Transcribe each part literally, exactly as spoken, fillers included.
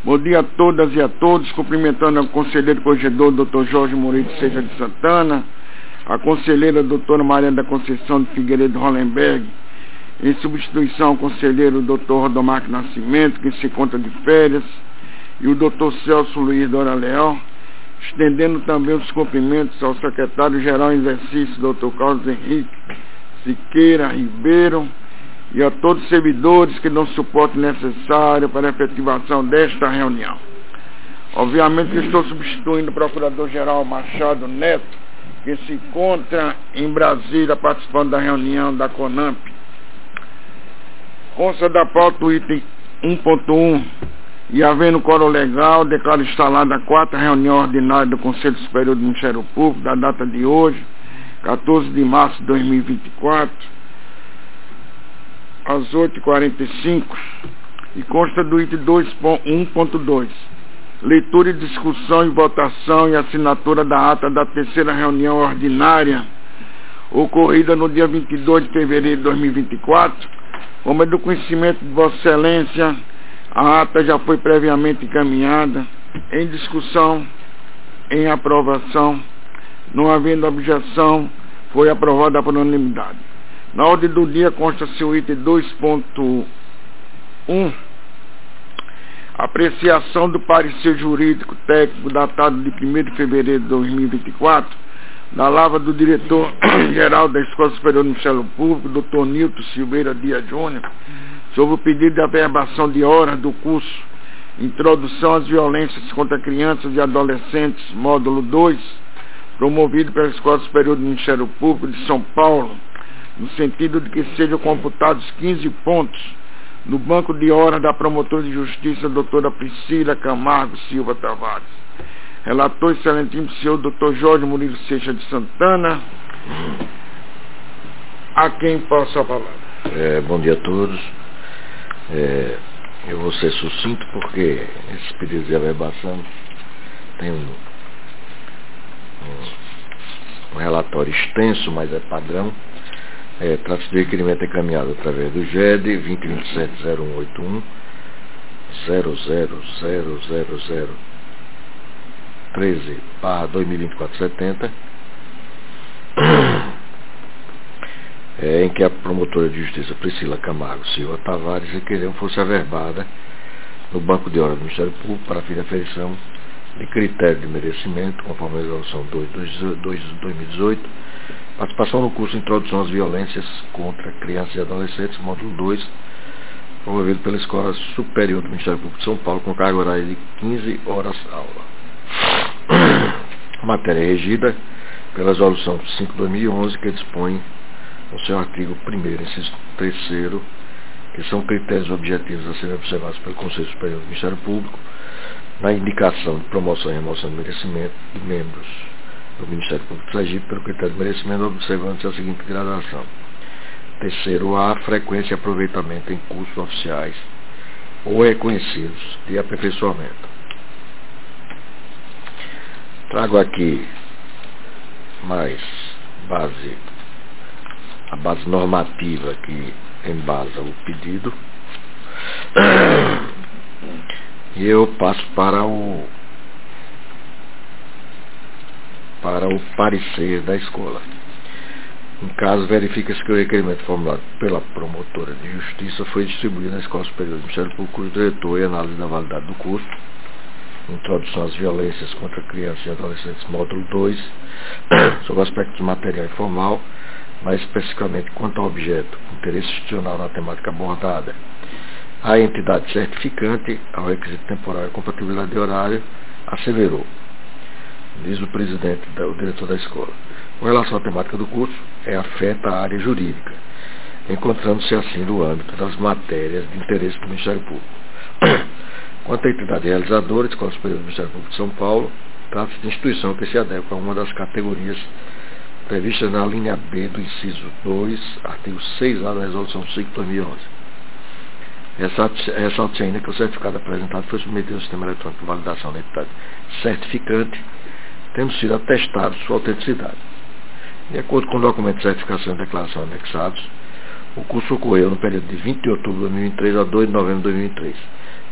Bom dia a todas e a todos, cumprimentando o conselheiro corregedor doutor Jorge Moreira de Seixas de Santana, a conselheira doutora Maria da Conceição de Figueiredo Hollenberg, em substituição ao conselheiro doutor Rodomarco Nascimento, que se encontra de férias, e o doutor Celso Luiz Dora Leal, estendendo também os cumprimentos ao secretário-geral em exercício, doutor Carlos Henrique Siqueira Ribeiro, e a todos os servidores que dão suporte necessário para a efetivação desta reunião. Obviamente que estou substituindo o procurador-geral Machado Neto, que se encontra em Brasília participando da reunião da CONAMP. Consta da pauta o item um ponto um, e havendo quórum legal, declaro instalada a quarta reunião ordinária do Conselho Superior do Ministério Público, da data de hoje, quatorze de março de dois mil e vinte e quatro, às oito e quarenta e cinco, e consta do item um ponto dois, leitura e discussão e votação e assinatura da ata da terceira reunião ordinária, ocorrida no dia vinte e dois de fevereiro de dois mil e vinte e quatro, como é do conhecimento de Vossa Excelência, a ata já foi previamente encaminhada, em discussão, em aprovação, não havendo objeção, foi aprovada por unanimidade. Na ordem do dia consta-se o item dois ponto um, apreciação do parecer jurídico técnico datado de primeiro de fevereiro de dois mil e vinte e quatro, da lavra do diretor-geral da Escola Superior do Ministério Público, doutor Nilton Silveira Dias Júnior, sobre o pedido de averbação de horas do curso Introdução às Violências contra Crianças e Adolescentes, módulo dois, promovido pela Escola Superior do Ministério Público de São Paulo, no sentido de que sejam computados quinze pontos no banco de horas da promotora de justiça, doutora Priscila Camargo Silva Tavares. Relator excelentíssimo senhor doutor Jorge Murilo Seixas de Santana, a quem passo a palavra. É, bom dia a todos. É, eu vou ser sucinto porque esse pedido de averbação tem um, um, um relatório extenso, mas é padrão. É, trata-se de requerimento encaminhado através do G E D vinte e vinte e sete zero um oito um zero zero zero zero zero treze barra dois mil e vinte e quatro setenta, é, em que a promotora de justiça Priscila Camargo Silva Tavares requereu que fosse averbada no banco de horas do Ministério Público para fim de aferição de critério de merecimento, conforme a resolução dois de dois de dois mil e dezoito, participação no curso Introdução às Violências contra Crianças e Adolescentes, módulo dois, promovido pela Escola Superior do Ministério Público de São Paulo, com carga horária de quinze horas aula. A matéria é regida pela resolução cinco de dois mil e onze, que dispõe no seu artigo primeiro, inciso terceiro, que são critérios objetivos a serem observados pelo Conselho Superior do Ministério Público na indicação de promoção e remoção de merecimento de membros do Ministério Público do Sergipe pelo critério de merecimento, observando-se a seguinte gradação: terceiro A, frequência e aproveitamento em cursos oficiais ou reconhecidos de aperfeiçoamento. Trago aqui mais base, a base normativa que embasa o pedido, e eu passo para o para o parecer da escola. Em caso, verifica-se que o requerimento formulado pela promotora de justiça foi distribuído na Escola Superior do Ministério Público, cujo diretor e análise da validade do curso Introdução às Violências contra Crianças e Adolescentes, módulo dois, sobre aspectos material e formal, mais especificamente quanto ao objeto, interesse institucional na temática abordada, a entidade certificante, ao requisito temporal e compatibilidade de horário, asseverou, diz o presidente, o diretor da escola, com relação à temática do curso, é afeta a área jurídica, encontrando-se assim no âmbito das matérias de interesse do Ministério Público. Quanto à entidade realizadora, Escola Superior do Ministério Público de São Paulo, trata-se de instituição que se adequa a uma das categorias previstas na linha B do inciso dois, artigo seis A da Resolução cinco de dois mil e onze. Ressalte ainda que o certificado apresentado foi submetido ao sistema eletrônico de validação da entidade certificante, tendo sido atestado sua autenticidade. De acordo com o documento de certificação e declaração anexados, o curso ocorreu no período de vinte de outubro de dois mil e vinte e três a dois de novembro de dois mil e vinte e três,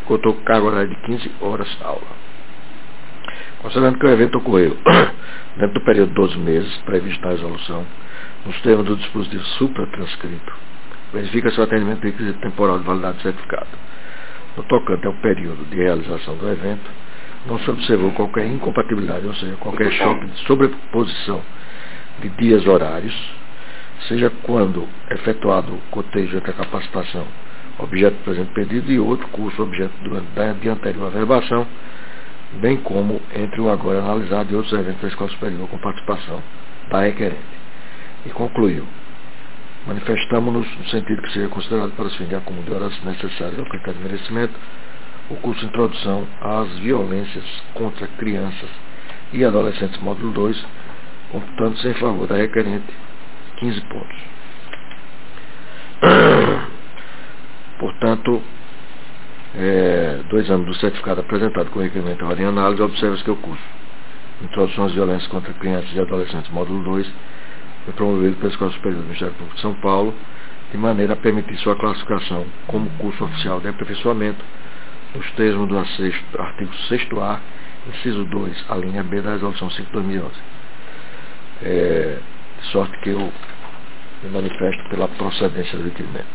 contou com carga horária de quinze horas aula. Considerando que o evento ocorreu dentro do período de doze meses previsto na resolução, nos termos do dispositivo supratranscrito, verifica-se o atendimento do requisito temporal de validade do certificado. No tocante ao período de realização do evento, não se observou qualquer incompatibilidade, ou seja, qualquer choque de sobreposição de dias horários, seja quando efetuado o cotejo entre a capacitação, objeto do presente pedido, e outro curso, objeto de anterior averbação, bem como entre o agora analisado e outros eventos da Escola Superior com participação da requerente. E concluiu: manifestamos-nos no sentido que seja considerado para os fins de acúmulo de horas necessárias ao critério de merecimento o curso de Introdução às Violências contra Crianças e Adolescentes módulo dois, computando-se em favor da requerente quinze pontos. Portanto, é, dois anos do certificado apresentado com requerimento em análise, observa-se que o curso Introdução às Violências contra Crianças e Adolescentes módulo dois foi promovido pela Escola Superior do Ministério Público de São Paulo, de maneira a permitir sua classificação como curso oficial de aperfeiçoamento nos termos do artigo sexto A, inciso dois, a linha B da Resolução cinco de dois mil e onze. É, de sorte que eu me manifesto pela procedência do requerimento.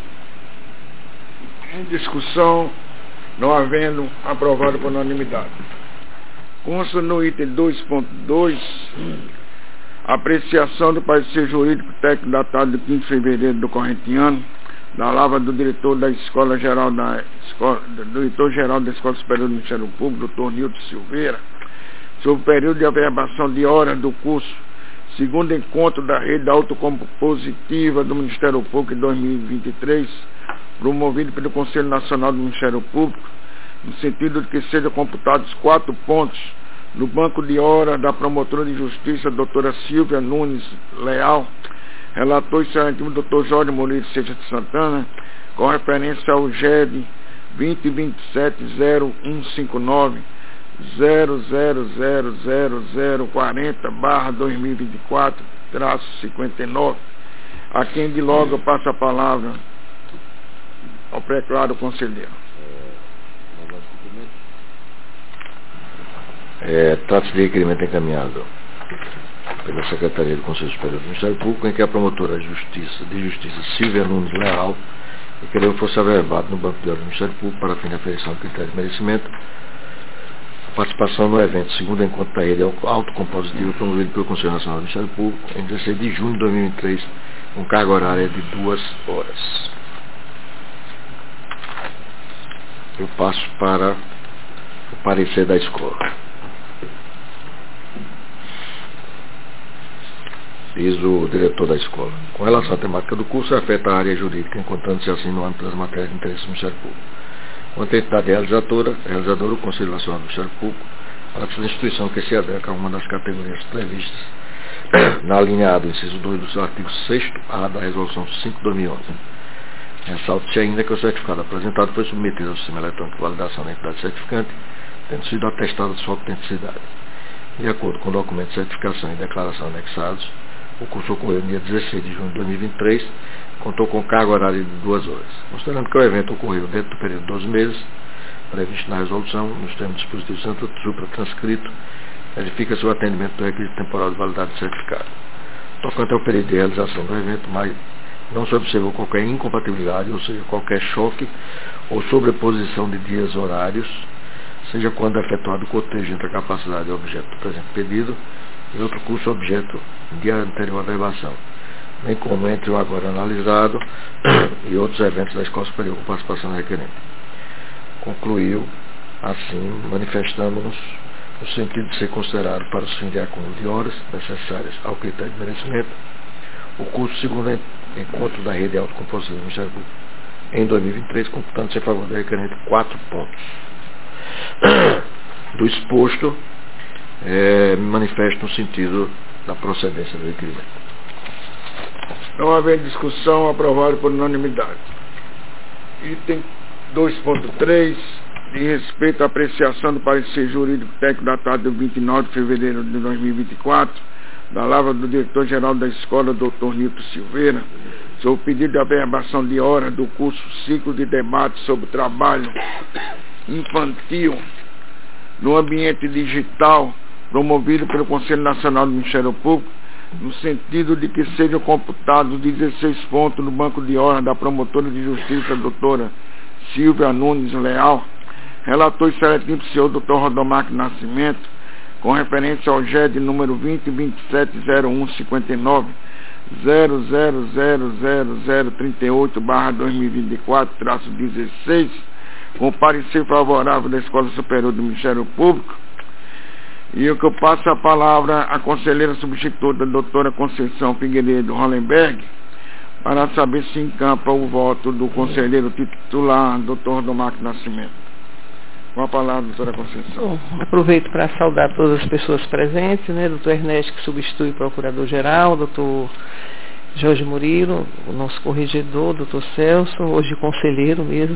Em discussão, não havendo aprovado por unanimidade. Consta no item dois ponto dois, apreciação do parecer jurídico técnico datado de quinze de fevereiro do corrente ano, da lavra do diretor da Escola Geral da Escola, do diretor-geral da Escola Superior do Ministério Público, doutor Nilton Silveira, sobre o período de averbação de horas do curso, segundo encontro da rede autocompositiva do Ministério Público em dois mil e vinte e três, promovido pelo Conselho Nacional do Ministério Público, no sentido de que sejam computados quatro pontos no banco de horas da promotora de justiça, doutora Silvia Nunes Leal, relator excelentíssimo doutor Jorge Moreira Seixas de Santana, com referência ao G E D vinte vinte e sete zero um cinco nove zero zero zero zero zero quarenta barra dois mil e vinte e quatro traço cinquenta e nove, a quem de logo passa a palavra ao preclaro conselheiro. É, trata-se de requerimento encaminhado pela Secretaria do Conselho Superior do Ministério Público, em que a promotora de Justiça, de Justiça Silvia Nunes Leal requereu que fosse averbado no Banco de Horas do Ministério Público para fim de aferição do critério de merecimento a participação no evento segundo encontro da rede autocompositiva promovido pelo Conselho Nacional do Ministério Público em dezesseis de junho de dois mil e vinte e três, com carga horária de duas horas. Eu passo para o parecer da escola. Diz o diretor da escola: com relação à temática do curso, afeta a área jurídica, encontrando-se assim no âmbito das matérias de interesse do Ministério Público. Quanto à entidade realizadora, realizadora, o Conselho Nacional do Ministério Público, trata-se da instituição que se adequa a uma das categorias previstas na linha A do inciso dois do seu artigo sexto A da Resolução cinco de dois mil e onze. Ressalta-se ainda que o certificado apresentado foi submetido ao sistema eletrônico de validação da entidade certificante, tendo sido atestada sua autenticidade. De acordo com o documento de certificação e declaração anexados, o curso ocorreu no dia dezesseis de junho de dois mil e vinte e três, contou com carga horária de duas horas. Considerando que o evento ocorreu dentro do período de doze meses, previsto na resolução, nos termos do dispositivo supratranscrito, verifica-se o atendimento do requisito temporal de validade do certificado. Tocante ao período de realização do evento, mas não se observou qualquer incompatibilidade, ou seja, qualquer choque ou sobreposição de dias horários, seja quando é efetuado o cotejo entre a capacidade e o objeto do presente pedido e outro curso objeto de anterior averbação, bem como entre o agora analisado e outros eventos da Escola Superior com participação da requerente. Concluiu, assim, manifestamos-nos no sentido de ser considerado para os fins de acúmulo de horas necessárias ao critério de merecimento o curso segundo encontro da rede autocompositiva do Ministério Público em dois mil e vinte e três, computando-se em favor da requerente quatro pontos. Do exposto, é, me manifesto no sentido da procedência do requerimento. Não havendo discussão, aprovado por unanimidade. Item dois ponto três, de respeito à apreciação do parecer jurídico técnico datado de vinte e nove de fevereiro de dois mil e vinte e quatro, da palavra do diretor-geral da escola, doutor Nilton Silveira, sobre o pedido de averbação de horas do curso Ciclo de Debate sobre o Trabalho Infantil no Ambiente Digital, promovido pelo Conselho Nacional do Ministério Público, no sentido de que sejam computados dezesseis pontos no banco de horas da promotora de justiça, doutora Silvia Nunes Leal, relator excelentíssimo senhor doutor Rodomarco Nascimento, com referência ao G E D número vinte, vinte e sete, zero um, cinquenta e nove, zero zero zero zero zero trinta e oito, barra dois mil e vinte e quatro, traço dezesseis, com parecer favorável da Escola Superior do Ministério Público. E o que eu passo a palavra à conselheira substituta, doutora Conceição Figueiredo Hollenberg, para saber se encampa o voto do conselheiro titular, doutor Rodomarco Nascimento. Com a palavra, doutora Conceição. Bom, aproveito para saudar todas as pessoas presentes, né? Doutor Ernesto, que substitui o procurador-geral, doutor Jorge Murilo, o nosso corregedor, doutor Celso, hoje conselheiro mesmo,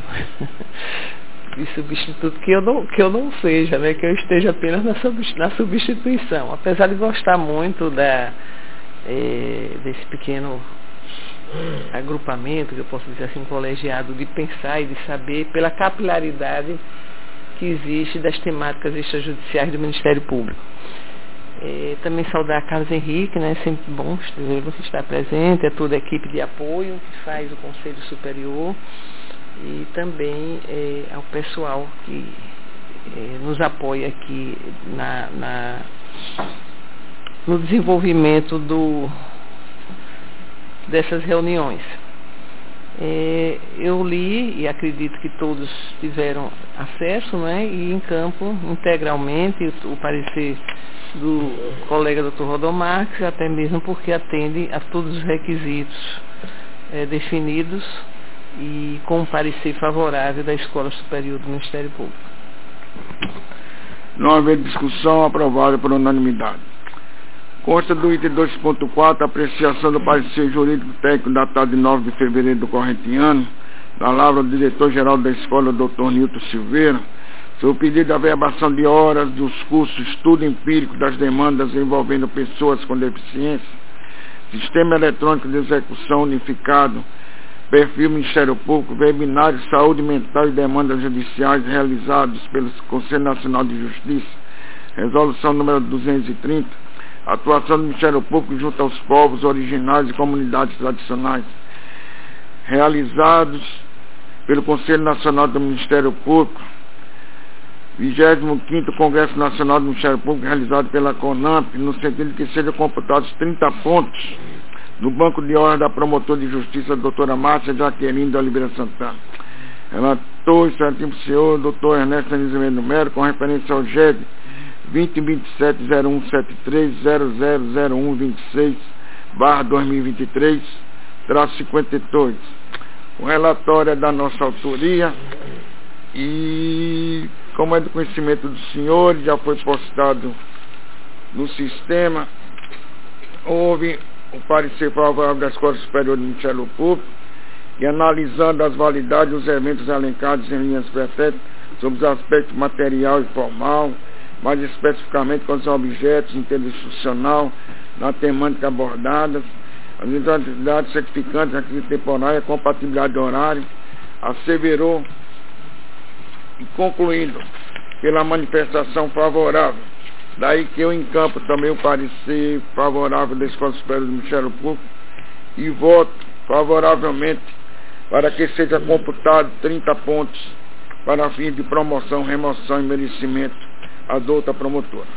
e substituto, que eu não, que eu não seja, né? Que eu esteja apenas na, na substituição, apesar de gostar muito da, é, desse pequeno agrupamento, que eu posso dizer assim, colegiado, de pensar e de saber, pela capilaridade que existe das temáticas extrajudiciais do Ministério Público. É, também saudar a Carlos Henrique, né, sempre bom estar presente, é toda a equipe de apoio que faz o Conselho Superior, e também é, ao pessoal que é, nos apoia aqui na, na, no desenvolvimento do, dessas reuniões. É, eu li e acredito que todos tiveram acesso, né, e em campo integralmente o, o parecer do colega doutor Rodomarco, até mesmo porque atende a todos os requisitos é, definidos e com um parecer favorável da Escola Superior do Ministério Público. Não haver discussão, aprovada por unanimidade. Consta do item dois ponto quatro, apreciação do parecer jurídico técnico datado de nove de fevereiro do corrente ano, da palavra do diretor-geral da escola, doutor Nilton Silveira, sobre o pedido de averbação de horas dos cursos Estudo Empírico das Demandas envolvendo pessoas com deficiência, Sistema Eletrônico de Execução Unificado, Perfil Ministério Público, Webinário Saúde Mental e Demandas Judiciais realizados pelo Conselho Nacional de Justiça, resolução número duzentos e trinta, atuação do Ministério Público junto aos povos originários e comunidades tradicionais, realizados pelo Conselho Nacional do Ministério Público, vigésimo quinto Congresso Nacional do Ministério Público, realizado pela CONAMP, no sentido de que sejam computados trinta pontos no banco de horas da promotora de justiça, a doutora Márcia Jaqueline de Oliveira Santana. Relator, excelentíssimo senhor, doutor Ernesto Anísio Melo, com referência ao G E D vinte, vinte e sete, zero um setenta e três, zero zero zero um, vinte e seis, barra dois mil e vinte e três, traço cinquenta e dois. O relatório é da nossa autoria e, como é do conhecimento do senhor, já foi postado no sistema, houve o parecer favorável da Escola Superior do Ministério Público, e analisando as validades dos eventos elencados em linhas pretéritas sobre os aspectos material e formal, mais especificamente com os objetos interinstitucional na temática abordadas, as identidades certificantes, requisito temporário e a compatibilidade de horário, asseverou e concluindo pela manifestação favorável. Daí que eu encampo também o parecer favorável da Escola Superior do Ministério Público e voto favoravelmente para que seja computado trinta pontos para fim de promoção, remoção e merecimento a douta promotora.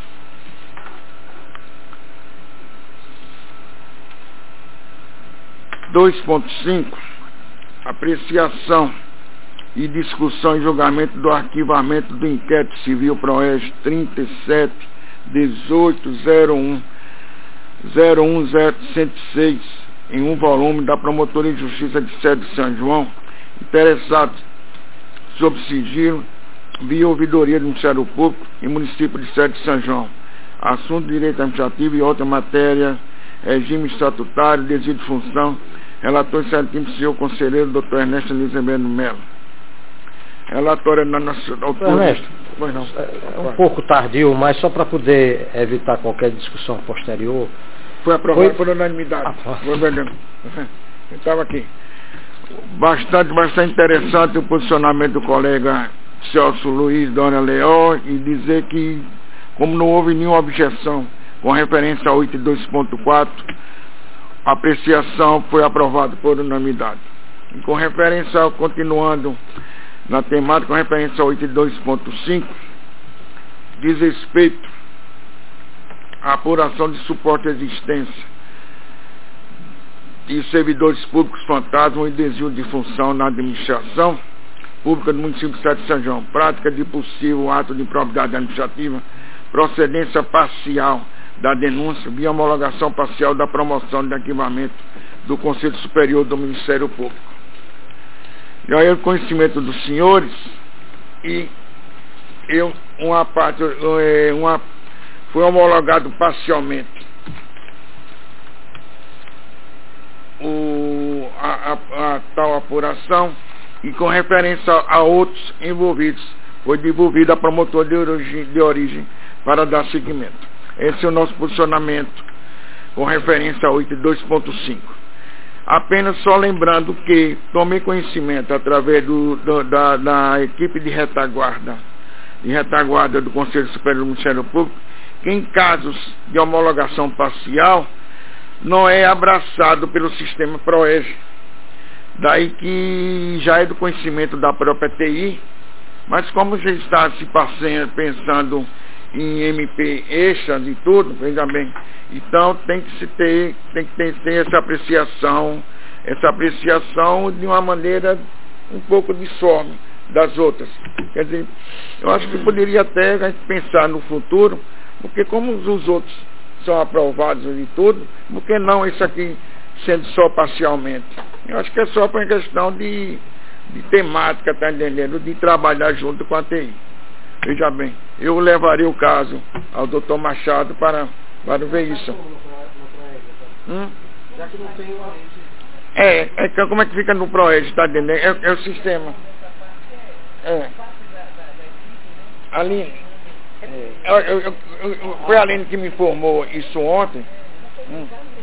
dois ponto cinco, apreciação e discussão e julgamento do arquivamento do inquérito civil PROES trinta e sete, dezoito, zero um, zero um, zero cento e seis, em um volume da Promotoria de Justiça de Sede de São João, interessado sob sigilo via ouvidoria do Ministério Público e município de Sede de São João. Assunto de direito administrativo e outra matéria, regime estatutário, desvio de função, relator excelentíssimo senhor conselheiro doutor Ernesto Anísio Melo. Relatório na nossa autora. Ernesto, pois não. É um pouco tardio, mas só para poder evitar qualquer discussão posterior, Foi aprovado Foi? por unanimidade. Ah, Foi verdade. Eu estava aqui. Bastante, bastante interessante o posicionamento do colega Celso Luiz Dona Leão, e dizer que, como não houve nenhuma objeção com referência ao oito e dois ponto quatro, a apreciação foi aprovada por unanimidade. E com referência, ao, continuando na temática, com referência ao oito e dois ponto cinco, diz respeito à apuração de suporte à existência de servidores públicos fantasmas e desvio de função na administração pública do município de Sete de São João, prática de possível ato de improbidade administrativa, procedência parcial da denúncia, via homologação parcial da promoção de arquivamento do Conselho Superior do Ministério Público. E aí o conhecimento dos senhores, e eu, uma parte, uma, foi homologado parcialmente o, a, a, a tal apuração, e com referência a outros envolvidos, foi devolvida a promotor de origem, de origem para dar seguimento. Esse é o nosso posicionamento com referência a oito e dois ponto cinco. Apenas só lembrando que tomei conhecimento através do, do, da, da equipe de retaguarda, de retaguarda do Conselho Superior do Ministério Público, que em casos de homologação parcial não é abraçado pelo sistema PROEG. Daí que já é do conhecimento da própria T I, mas como já está se passando, pensando em M P extras e tudo, veja bem, então tem que se ter, tem que ter, ter essa apreciação, essa apreciação de uma maneira um pouco disforme das outras. Quer dizer, eu acho que poderia até a gente pensar no futuro, porque como os outros são aprovados e tudo, por que não isso aqui sendo só parcialmente? Eu acho que é só para questão de, de temática, tá entendendo? De trabalhar junto com a T I. Veja bem, eu levaria o caso ao doutor Machado para, para ver isso. Hum? Já que não tem uma... É, é, como é que fica no PROEG, tá entendendo? É, é o sistema. É. Aline, é. Eu, eu, eu, eu, foi a Aline que me informou isso ontem. Hum.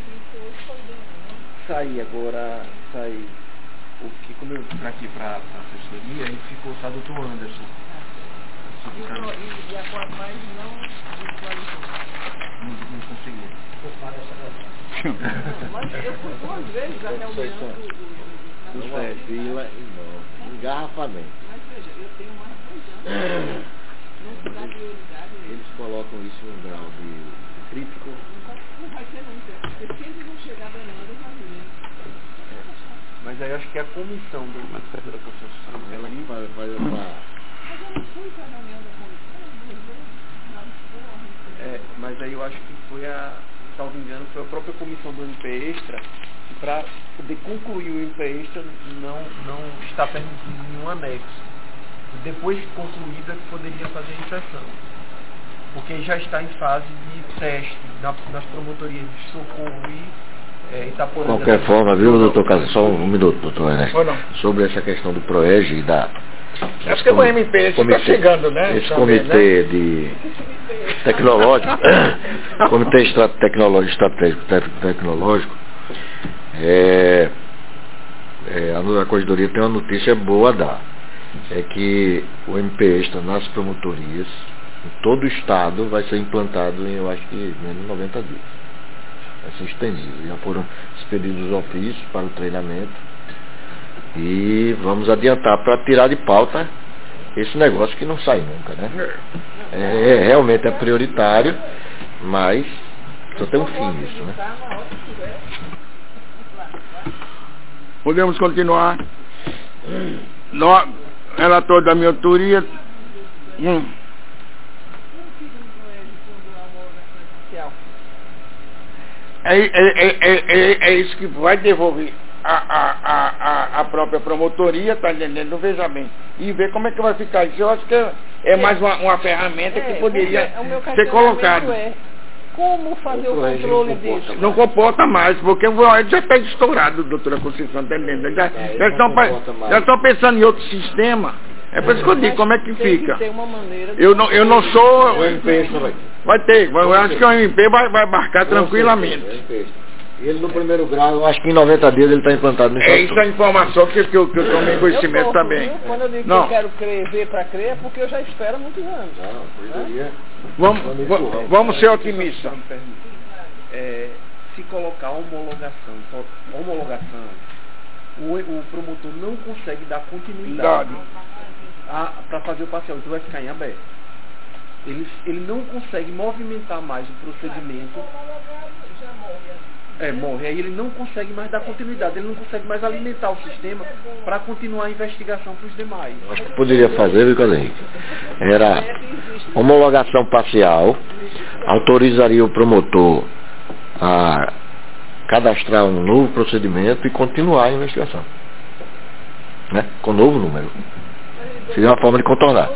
Saí agora, saí. O que, como eu vim aqui para a assessoria, aí ficou só o doutor Anderson. E, e a Coapaz não visualizou? Não, não conseguiu. Mas eu fui duas vezes a reunião do fila e não. Engarrafamento. Mas veja, eu tenho mais de dois anos. Não dá prioridade. Eles colocam isso em um grau de crítico. Não vai ser nunca. Porque se eles não chegar danando, vai vir. Mas aí eu acho que a comissão do Ministério da Constituição, ela que vai, vai, vai. Mas eu não fui para a reunião da comissão, é, mas aí eu acho que foi a, salvo engano, foi a própria comissão do M P Extra, que para poder concluir o M P Extra não, não está permitido nenhum anexo. Depois de concluída, poderia fazer a impressão. Porque já está em fase de teste na, nas promotorias de Socorro e É, de qualquer forma, viu, doutor Caso, só um minuto, doutor Ernesto, sobre essa questão do PROEG e da... Acho que o M P está chegando, né? Esse também, comitê, né? De tecnológico, comitê estra, tecnológico, estratégico tecnológico, é, é, a Corregedoria tem uma notícia boa a dar, é que o M P Extra nas promotorias, em todo o estado, vai ser implantado em, eu acho que, menos de noventa dias. Vai ser estendido. Já foram expedidos os ofícios para o treinamento e vamos adiantar para tirar de pauta esse negócio que não sai nunca, né? É, realmente é prioritário, mas só tem um fim isso, né? Podemos continuar. No, relator da minha autoria. Hum. É, é, é, é, é isso que vai devolver a, a, a, a própria promotoria, tá entendendo? Veja bem. E ver como é que vai ficar isso. Eu acho que é, é mais uma, uma ferramenta que poderia ser colocada. É, como fazer o, o controle disso? Não comporta mais, porque o já está estourado, doutora Conceição, tá entendendo? Já, já, estão, já estão pensando em outro sistema É por isso que eu digo, como é que tem fica? Que ter uma maneira de... Eu não, eu não sou... O M P extra vai ter. Vai ter, eu acho que o M P vai, vai marcar tranquilamente. Ele no primeiro grau, eu acho que em noventa dias ele está implantado no É isso a informação que, que, eu, que eu tomei conhecimento eu também. Viu? Quando eu digo não. que eu quero crer, ver para crer, é porque eu já espero há muitos anos. Não, né? Vamos, vamos, vamos ser otimistas. É, se colocar homologação, homologação, o, o promotor não consegue dar continuidade para fazer o parcial, então vai ficar em aberto. Ele, ele não consegue movimentar mais o procedimento. É, morre. Aí ele não consegue mais dar continuidade, ele não consegue mais alimentar o sistema para continuar a investigação para os demais. Acho que poderia fazer, viu, Carlos Henrique? Era homologação parcial, autorizaria o promotor a cadastrar um novo procedimento e continuar a investigação. Né? Com novo número. Seria uma forma de contornar.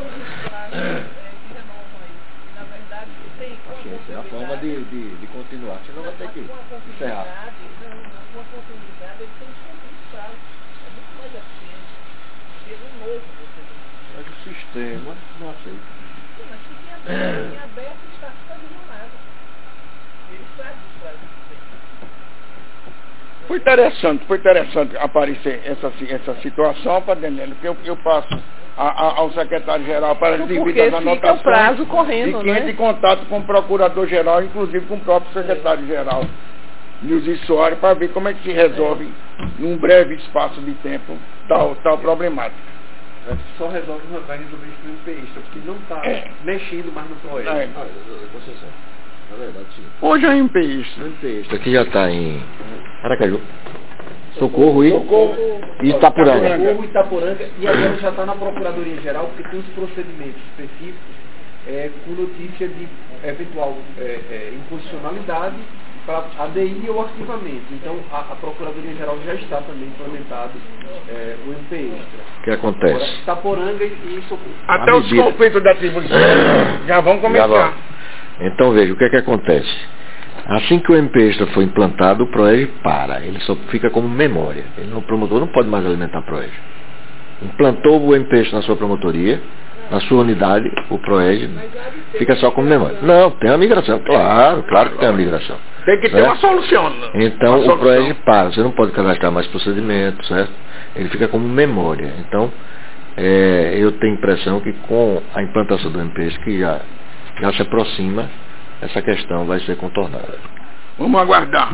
É a forma de, de, de continuar, senão vai ter que encerrar. Com a continuidade, ele tem que ser prazo. É muito mais eficiente. Ter um novo procedimento. Mas o sistema não aceita. Sim, mas se tem aberto, está fazendo nada. Ele sabe do prazo que tem. Foi interessante, foi interessante aparecer essa, essa situação, para entender, porque eu, eu passo a, a, ao secretário-geral para as devidas anotações. O prazo correndo, e que entre em contato com o procurador-geral, inclusive com o próprio secretário-geral, Nilson Soares, para ver como é que se resolve, num breve espaço de tempo, tal, tal problemática. Só resolve, vai resolver isso no M P extra, porque não está é. mexendo mais no projeto. É. Ah, concessão. Na verdade, sim. Hoje é M P extra. M P extra, aqui já está em Aracaju. Socorro e, Socorro, e Itaporanga. Socorro e Itaporanga, e agora já está na Procuradoria-Geral, porque tem os procedimentos específicos é, com notícia de eventual é, é, inconstitucionalidade para A D I ou arquivamento. Então, a, a Procuradoria-Geral já está também implementado é, o M P extra. O que acontece? Agora, Itaporanga e Socorro. Até os conflitos da atribuição já vão começar. Já vão. Então, veja, o que é que acontece? Assim que o M P extra for implantado, o PROEG para. Ele só fica como memória. Ele, o promotor não pode mais alimentar PROEG. Implantou o M P extra na sua promotoria, na sua unidade, o PROEG fica só como memória. Não, tem a migração, claro, claro que tem a migração. Tem que ter certo? uma solução. Então, uma o PROEG para. Você não pode cadastrar mais procedimentos, certo? Ele fica como memória. Então, é, eu tenho a impressão que com a implantação do M P extra, que já, já se aproxima, essa questão vai ser contornada. Vamos aguardar.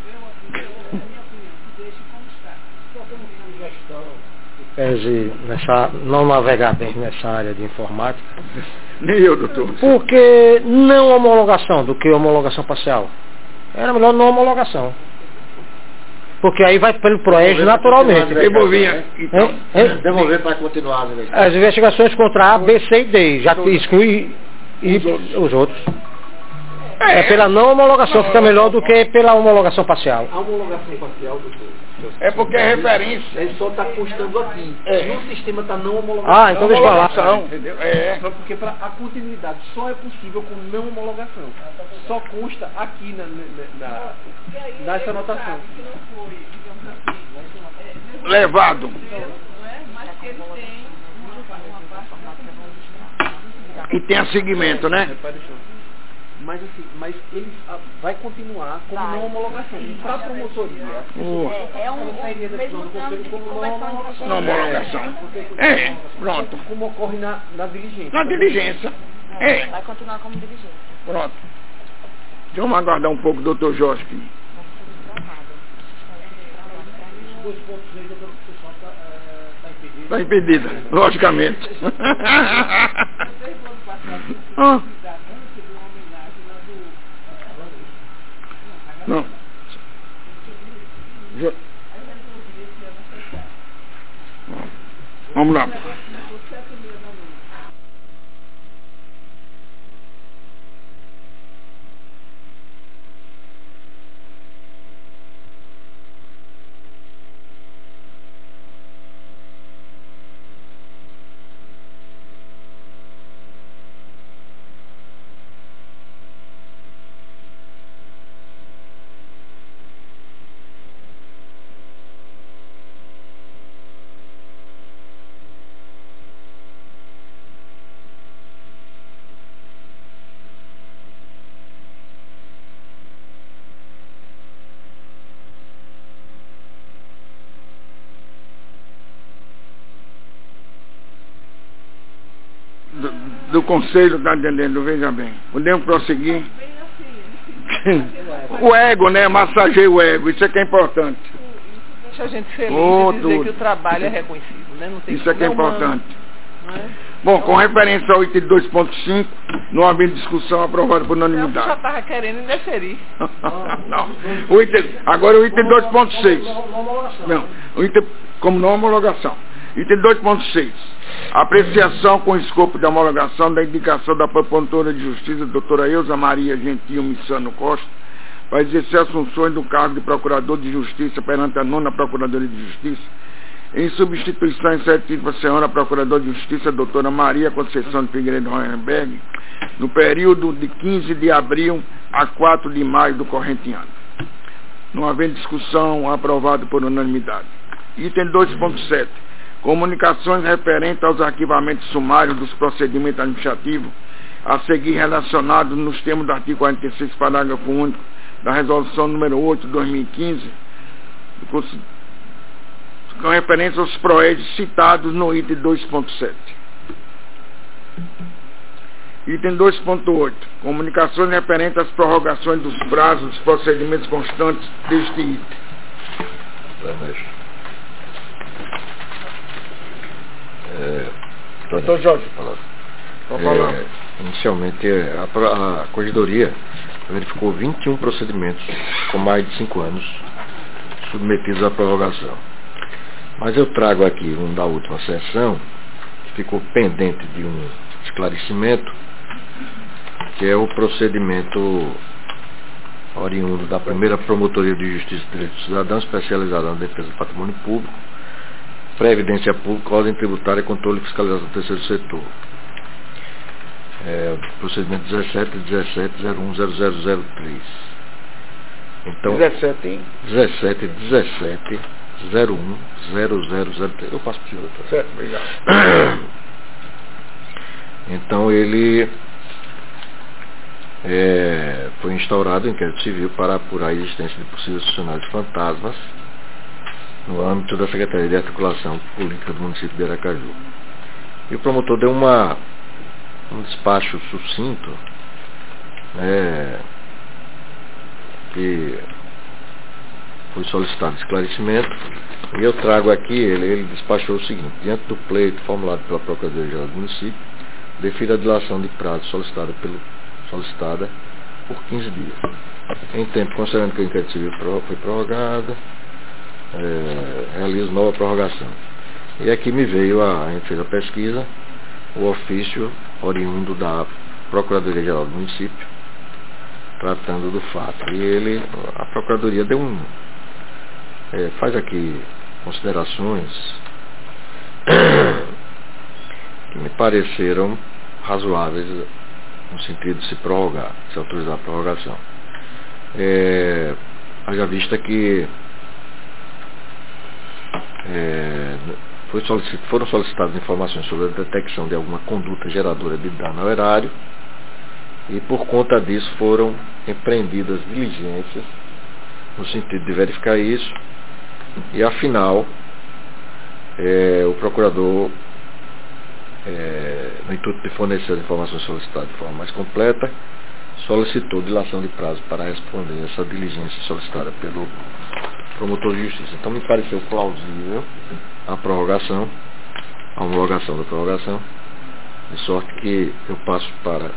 Pese nessa, não navegar bem nessa área de informática. Nem eu, doutor. Porque não homologação do que homologação parcial. Era melhor não homologação. Porque aí vai pelo PROEG naturalmente. Devolver, então. É, é, Devolver para continuar as investigações. As investigações contra A, B, C e D. Já exclui e os outros. Os outros. É, é pela não homologação, fica melhor do que pela homologação parcial. A homologação parcial, doutor, é porque é referência. ele só está constando aqui. É. E o sistema está não homologado. Ah, então deixa eu falar. Homologação, entendeu? É. Só porque pra, a continuidade só é possível com não homologação. Só consta aqui na, na, na, nessa anotação. Levado. E tem a seguimento, né? Mas assim, mas ele ah, vai continuar como não homologação. E para a promotoria. Uh. É, é um, um mesmo campo de conversão. Não homologação. É, pronto. Como ocorre na, na diligência. Na diligência. É. Vai continuar como diligência. Pronto. Vamos aguardar um pouco, doutor Jorge. Está impedida, logicamente. ah. Não. Vamos lá. do Conselho, tá entendendo? Veja bem. Podemos prosseguir? O ego, né? Massageia o ego, isso é que é importante. Deixa a gente feliz Oh, de dizer tudo. que o trabalho é reconhecido, né? Não tem Isso é que é não humano, importante. não é? Bom, com referência ao item dois ponto cinco, não havendo discussão, aprovado por Não, já unanimidade. estava querendo indeferir. Não. O item, agora o item dois ponto seis. Não, o item como não homologação. Item dois ponto seis. Apreciação com escopo de homologação da indicação da promotora de justiça, doutora Elza Maria Gentil Missano Costa, para exercer as funções do cargo de procurador de justiça perante a nona Procuradoria de Justiça, em substituição em certíssima senhora Procuradora de Justiça, doutora Maria Conceição de Figueiredo Roenberg, no período de quinze de abril a quatro de maio do corrente ano. Não havendo discussão, aprovado por unanimidade. Item dois ponto sete. Comunicações referentes aos arquivamentos sumários dos procedimentos administrativos a seguir relacionados nos termos do artigo quarenta e seis, parágrafo único da resolução número oito de dois mil e quinze, com referência aos proedes citados no item dois ponto sete. Item dois ponto oito. Comunicações referentes às prorrogações dos prazos dos procedimentos constantes deste item. É, Doutor Jorge, é, inicialmente a, a Corregedoria verificou vinte e um procedimentos com mais de cinco anos submetidos à prorrogação. Mas eu trago aqui um da última sessão, que ficou pendente de um esclarecimento, que é o procedimento oriundo da primeira Promotoria de Justiça e Direitos do Cidadão, especializada na defesa do patrimônio público, Previdência Pública, Ordem Tributária, Controle e Fiscalização do Terceiro Setor. É, procedimento dezessete dezessete zero um zero zero zero três. Então, dezessete, hein? dezessete dezessete zero um zero zero zero três. Eu passo para o senhor, doutor. Certo, obrigado. Então ele é, foi instaurado o inquérito civil para apurar a existência de possíveis funcionários fantasmas no âmbito da Secretaria de Articulação Política do município de Aracaju. E o promotor deu uma, um despacho sucinto, né, que foi solicitado esclarecimento, e eu trago aqui, ele, ele despachou o seguinte: diante do pleito formulado pela Procuradoria-Geral do município, defiro a dilação de prazo solicitada, pelo, solicitada por quinze dias. Em tempo, considerando que o inquérito civil foi prorrogado, é, realizo nova prorrogação. E aqui me veio, a, a gente fez a pesquisa, o ofício oriundo da Procuradoria-Geral do município, tratando do fato. E ele, a Procuradoria deu um, é, faz aqui considerações que me pareceram razoáveis no sentido de se prorrogar, se autorizar a prorrogação. É, haja vista que é, foi solicit, foram solicitadas informações sobre a detecção de alguma conduta geradora de dano ao erário, e por conta disso foram empreendidas diligências no sentido de verificar isso, e afinal é, o procurador, é, no intuito de fornecer as informações solicitadas de forma mais completa, solicitou dilação de prazo para responder essa diligência solicitada pelo promotor de justiça. Então me pareceu plausível a prorrogação, a homologação da prorrogação, de sorte que eu passo para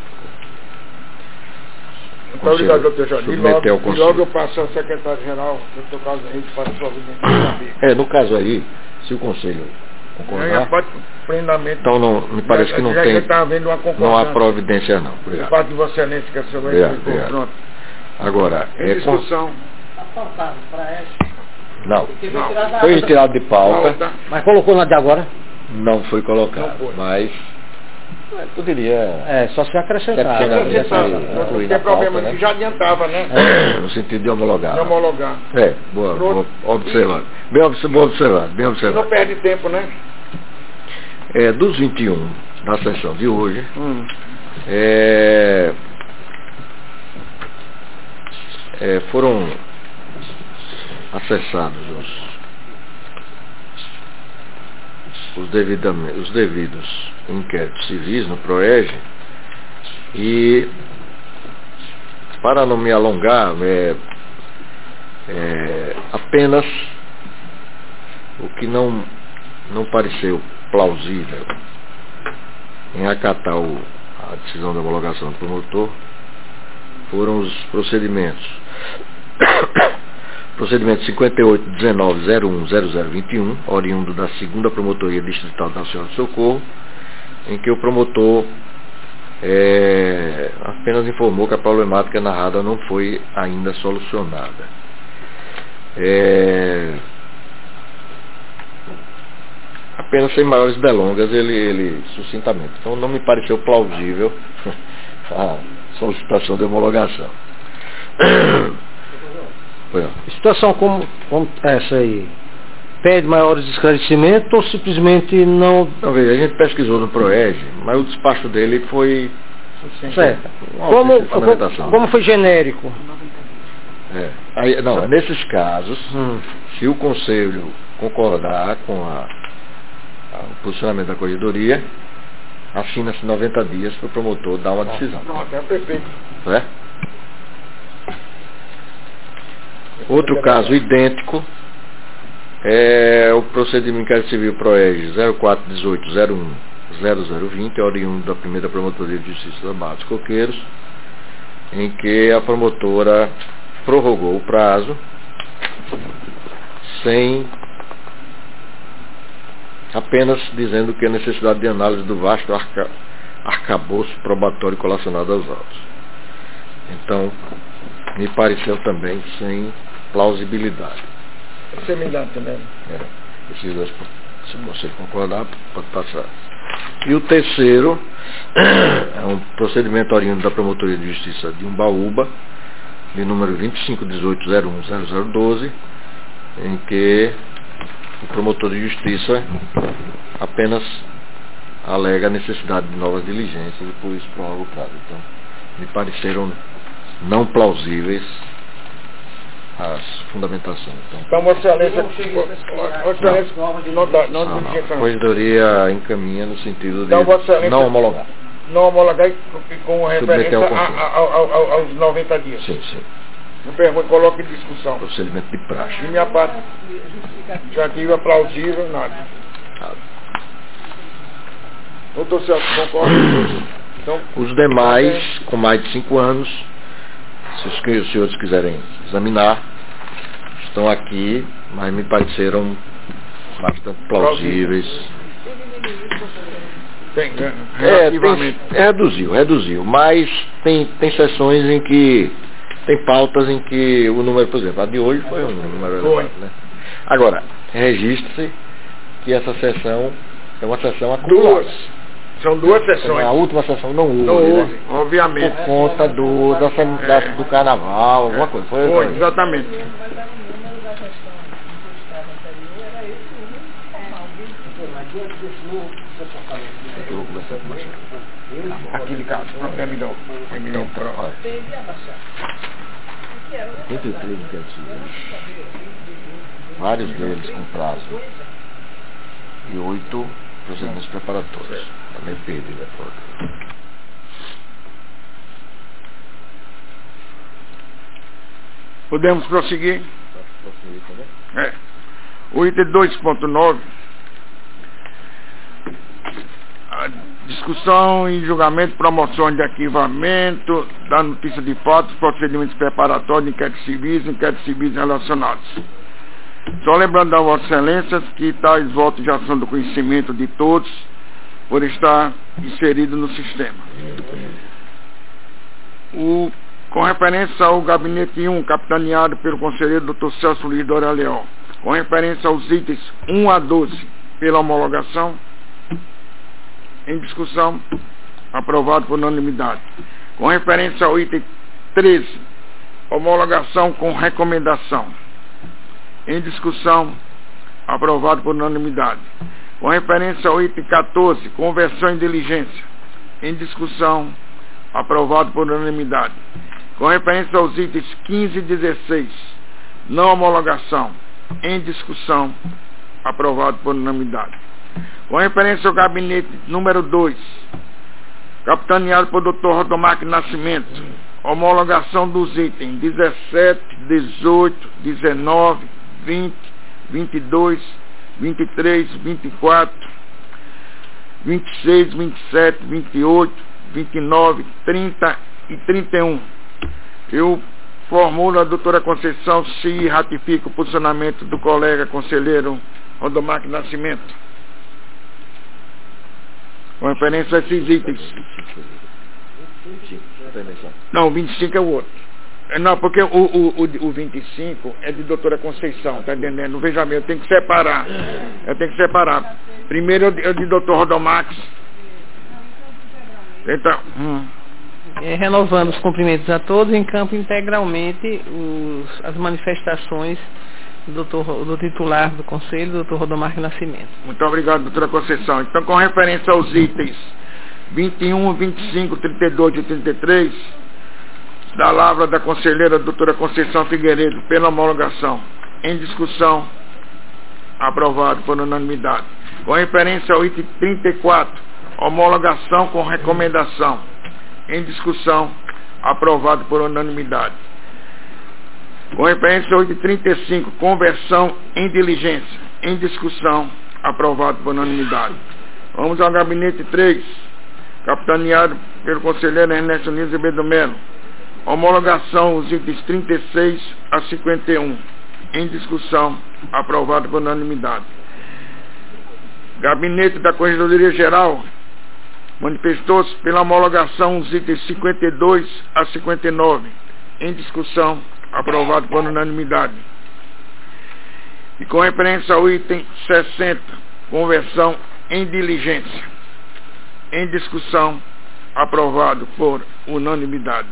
Muito obrigado, doutor Jorge. E logo, ao e logo eu passo ao secretário-geral, doutor Carlos Henrique, para a sua vida. É, no caso aí, se o Conselho concordar, pode, plenamente, então não, me parece já, que não já tem, tá havendo uma não há providência não. Por parte de Vossa Excelência, que a senhora Obrigado, vai obrigado. pronto. Agora, Em é discussão. Está faltado para essa. Não, Não. foi retirado de pauta, Pauta. Mas colocou na de agora? não foi colocado, Não foi. mas é, poderia, É, só se acrescentar. Deve ser na- Deve ser deve ser- na- Não incluir tem na problema, pauta, né? que já adiantava, né? no sentido de homologar. De homologar. É, boa, boa, observado. Bem observado, observado, bem Não observado. perde tempo, né? É, dos vinte e um da sessão de hoje, Hum. é, é, foram acessados os, os, devidamente, os devidos inquéritos civis no PROEG, e para não me alongar, é, é, apenas o que não, não pareceu plausível em acatar o, a decisão de homologação do promotor foram os procedimentos. Procedimento cinquenta e oito, dezenove, zero um, zero zero vinte e um, oriundo da segunda Promotoria Distrital Nacional de Socorro, em que o promotor é, apenas informou que a problemática narrada não foi ainda solucionada. É, apenas sem maiores delongas, ele, ele sucintamente. Então não me pareceu plausível a solicitação de homologação. Situação como, como essa aí, pede maiores esclarecimentos ou simplesmente não... Não, veja, a gente pesquisou no PROEG, mas o despacho dele foi... Certo. Como, como, como foi genérico? É. Aí, não, nesses casos, hum. se o Conselho concordar com a, a, o posicionamento da Corregedoria, assina-se noventa dias para o promotor dar uma decisão. Não, é perfeito. É? Outro caso idêntico é o procedimento inquérito civil PROEG zero quatro dezoito zero um zero zero vinte, oriundo da primeira Promotoria de Justiça da Barra dos Coqueiros, em que a promotora prorrogou o prazo sem, apenas dizendo que a necessidade de análise do vasto arca, arcabouço probatório colacionado aos autos. Então, me pareceu também sem plausibilidade. Semelhante também. É, esses dois, se você concordar, pode passar. E o terceiro é um procedimento oriundo da Promotoria de Justiça de Umbaúba, de número vinte e cinco dezoito zero um zero zero doze, em que o promotor de justiça apenas alega a necessidade de novas diligências e por isso prorroga o prazo. Então, me pareceram não plausíveis as fundamentações. Então, então Vossa Excelência, Vossa Excelência não dá, não, não, não. A Corregedoria encaminha no sentido de então, não homologar. Não homologar e com referência a, a, a, aos noventa dias. Sim, sim. Não pergunto, coloque em discussão. Procedimento de praxe. De minha parte, já tive plausível, nada. Nada. Doutor Celso, concorda? Então, os demais, com mais de cinco anos, se os, os senhores quiserem examinar, estão aqui, mas me pareceram bastante plausíveis. Tem, é, tem, reduziu, reduziu, mas tem, tem sessões em que, tem pautas em que o número, por exemplo, a de hoje foi um número elevado, né? Agora, registre-se que essa sessão é uma sessão acumulada. Duas. São duas sessões. A última sessão não houve, não houve, né? Obviamente. Por conta do, da, da, é. do carnaval, alguma é. coisa. Foi, foi exatamente. Aquele caso, é melhor. É melhor para nós. oitenta e três inquéritos vários deles com prazo. E oito procedimentos preparatórios. Também perdi, né? Podemos prosseguir? Posso prosseguir também? É. O item dois ponto nove. A discussão e julgamento, promoção de arquivamento da notícia de fatos, procedimentos preparatórios, inquéritos civis, inquéritos civis relacionados. Só lembrando a Vossa Excelência que tais votos já são do conhecimento de todos, por estar inserido no sistema. O, com referência ao gabinete um, capitaneado pelo conselheiro doutor Celso Luiz Dória Leão, com referência aos itens um a doze, pela homologação, em discussão, aprovado por unanimidade. Com referência ao item treze, homologação com recomendação, em discussão, aprovado por unanimidade. Com referência ao item quatorze, conversão em diligência, em discussão, aprovado por unanimidade. Com referência aos itens quinze e dezesseis, não homologação, em discussão, aprovado por unanimidade. Com referência ao gabinete número dois, capitaneado por doutor Rodomarco Nascimento, homologação dos itens dezessete, dezoito, dezenove, vinte, vinte e dois, vinte e três, vinte e quatro, vinte e seis, vinte e sete, vinte e oito, vinte e nove, trinta e trinta e um. Eu formulo a doutora Conceição se ratifica o posicionamento do colega conselheiro Rodomarco Nascimento. Com referência a esses itens. Não, o vinte e cinco é o outro. Não, porque o, o, o, o vinte e cinco é de doutora Conceição, tá entendendo? Veja bem, eu tenho que separar. Eu tenho que separar. Primeiro é de, de doutor Rodomarco. Então, hum. É, renovando os cumprimentos a todos, em campo integralmente os, as manifestações do, doutor, do titular do Conselho, doutor Rodomarco Nascimento. Muito obrigado, doutora Conceição. Então, com referência aos itens vinte e um, vinte e cinco, trinta e dois e trinta e três, da lavra da conselheira doutora Conceição Figueiredo, pela homologação, em discussão, aprovado por unanimidade. Com referência ao item trinta e quatro, homologação com recomendação, em discussão, aprovado por unanimidade. Com referência ao item trinta e cinco, conversão em diligência, em discussão, aprovado por unanimidade. Vamos ao gabinete três, capitaneado pelo conselheiro Ernesto Nilo Azevedo Melo. Homologação os itens trinta e seis a cinquenta e um, em discussão, aprovado por unanimidade. Gabinete da Corregedoria Geral manifestou-se pela homologação os itens cinquenta e dois a cinquenta e nove, em discussão, aprovado por unanimidade. E com referência ao item sessenta, conversão em diligência, em discussão, aprovado por unanimidade.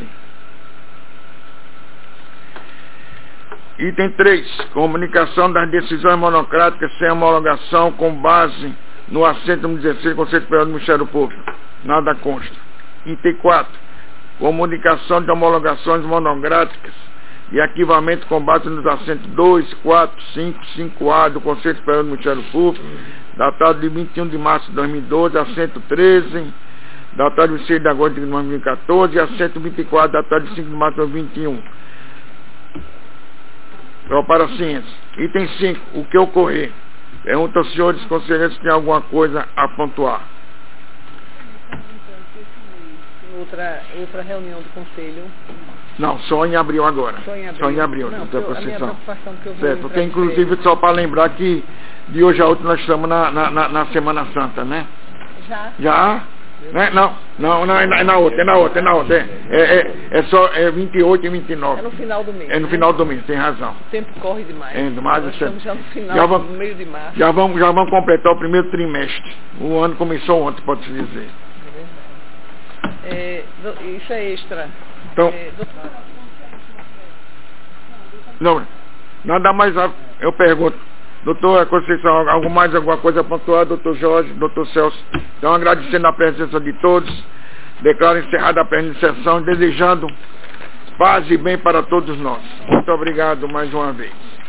Item três, comunicação das decisões monocráticas sem homologação com base no assento número dezesseis do Conselho Superior do Ministério Público. Nada consta. Item quatro, comunicação de homologações monocráticas e arquivamento com base nos assentos dois, quatro, cinco, cinco A do Conselho Superior do Ministério Público, datado de vinte e um de março de dois mil e doze, assento treze, datado de vinte e seis de agosto de dois mil e quatorze, e assento vinte e quatro, datado de cinco de março de dois mil e vinte e um. Então, para a ciência. Item cinco, o que ocorrer? Pergunto aos senhores conselheiros se tem alguma coisa a pontuar. Outra, outra reunião do Conselho. Não, só em abril agora. Só em abril. Só em abril, não, doutora eu, a minha Conceição. preocupação que eu vou certo, porque inclusive só para lembrar que de hoje a outra nós estamos na, na, na, na Semana Santa, né? Já? Já? Né? Não, não, não, é na, é na outra, é na outra, é na outra. É, é, é, é só é vinte e oito e vinte e nove. É no final do mês. É no né? final do mês, tem razão. O tempo corre demais. É demais. Nós estamos já no final, já vamos, no meio de março. Já vamos, já vamos completar o primeiro trimestre. O ano começou ontem, pode-se dizer. É, do, isso é extra. Então, é, do... não, nada mais, eu pergunto. Doutor Conceição, algo mais, alguma coisa a pontuar? Doutor Jorge, doutor Celso. Então, agradecendo a presença de todos, declaro encerrada a presente sessão, desejando paz e bem para todos nós. Muito obrigado mais uma vez.